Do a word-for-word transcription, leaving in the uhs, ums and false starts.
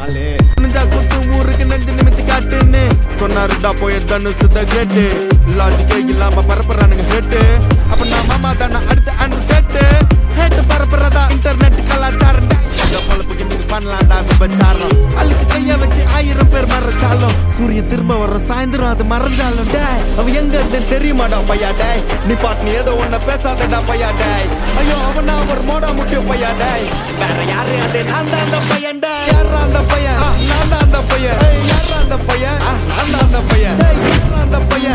ஆளு நெஞ்சா குத்து ஊருக்கு நெஞ்சு நிமித்தி காட்டுன்னு சொன்னாருடா போய் தனுசு த கிரேட்டு லாஜிக்கே இல்லாம பரப்புறானுங்க ஹேட்டு அப்ப நான் மாமா தானே அடுத்த அன்று கேட்டு ஹேட்டு பரப்புறதா இன்டர்நெட் கலாச்சாரம் இந்த பொழப்புக்கு நீங்க பண்ணலாம்டா விபச்சாரம் அழுக்கு கைய வச்சு ஆயிரம் பேர் மறைச்சாலும் சூரியன் திரும்ப வர சாயந்தரம் அது மறைஞ்சாலும் டேய் அவன் எங்க இருந்தேன்னு தெரியுமாடா பையா டேய் நீ பாட்டு நீ ஏதோ ஒன்ன பேசாதடா பையா டேய் ஐயோ அவனா ஒரு மோடா முட்டியும் பையா டேய் வேற யாரு அது நான் தான் அந்த பையன் டேய் யாரா அந்த பையன் நான் தான் அந்த பையன் யாரா அந்த பையன் நான் தான் அந்த பையன் யாரா அந்த பையன்